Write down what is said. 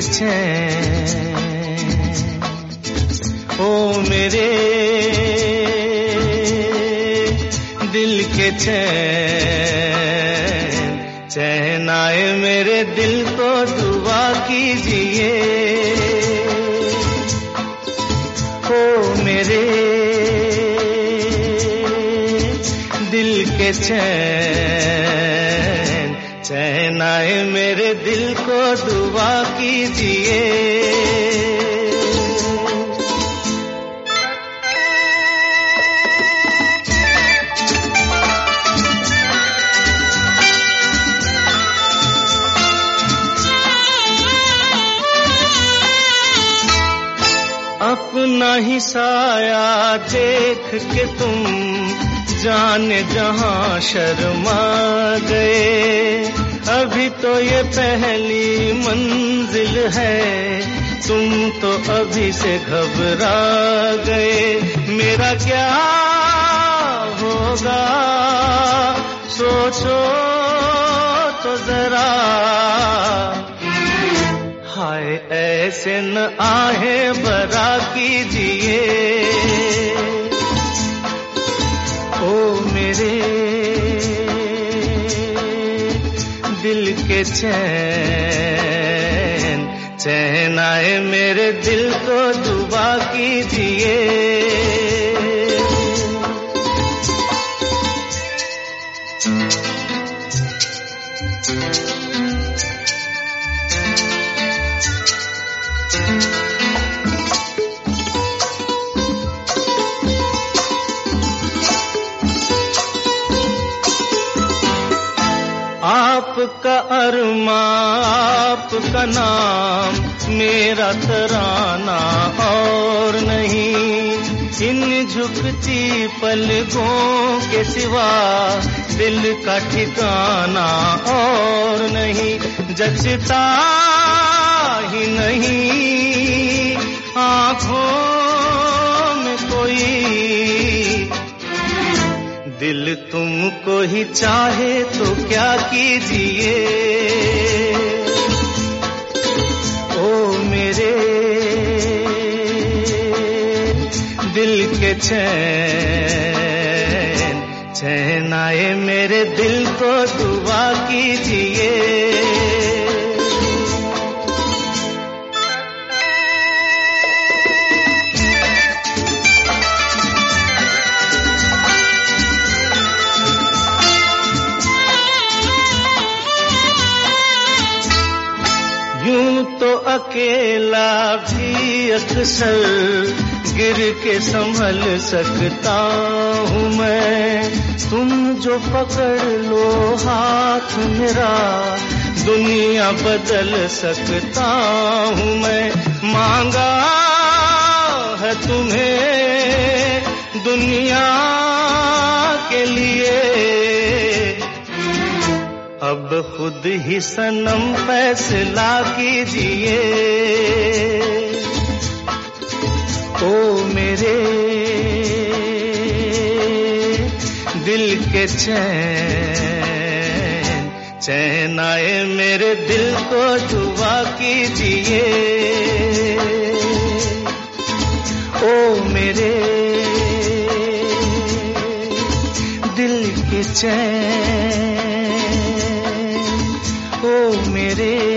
चैन, ओ मेरे दिल के चैन, चैन आए मेरे दिल को दुआ कीजिए। ओ मेरे दिल के चैन, चैन आए मेरे दिल को दुआ कीजिए। अपना ही साया देख के तुम जाने जहां शर्मा गए। अभी तो ये पहली मंजिल है, तुम तो अभी से घबरा गए। मेरा क्या होगा सोचो तो जरा, हाय ऐसे न आहे बरा कीजिए। ओ मेरे दिल के चैन, चैन आए मेरे दिल को दुआ कीजिए। आपका अरमा आपका नाम मेरा तराना और नहीं। इन झुकती पलकों के सिवा दिल का ठिकाना और नहीं। जचता ही नहीं आँखों में कोई, दिल तुमको ही चाहे तो क्या कीजिए। ओ मेरे दिल के चैन, चैन आए मेरे दिल को दुआ कीजिए। यूं तो अकेला भी अक्सर गिर के संभल सकता हूँ मैं। तुम जो पकड़ लो हाथ मेरा दुनिया बदल सकता हूँ मैं। मांगा है तुम्हें दुनिया के लिए, अब खुद ही सनम फैसला कीजिए। ओ मेरे दिल के चैन, चैन आए मेरे दिल को दुआ कीजिए। ओ मेरे दिल के चैन, ओ मेरे